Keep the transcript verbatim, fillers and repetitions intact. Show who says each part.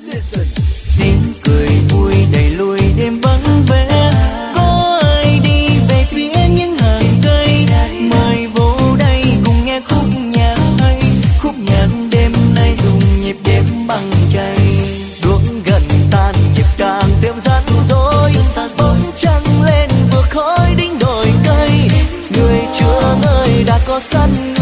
Speaker 1: Tiếng cười vui đầy lùi đêm vắng vẻ, có ai đi về phía những hàng cây, mời vô đây cùng nghe khúc nhạc hay, khúc nhạc đêm nay dùng nhịp đêm bằng chày. Đuốc gần tan nhịp càng thêm rắn rối, bóng trăng lên vượt khói đỉnh đồi cây, người chưa ơi đã có sẵn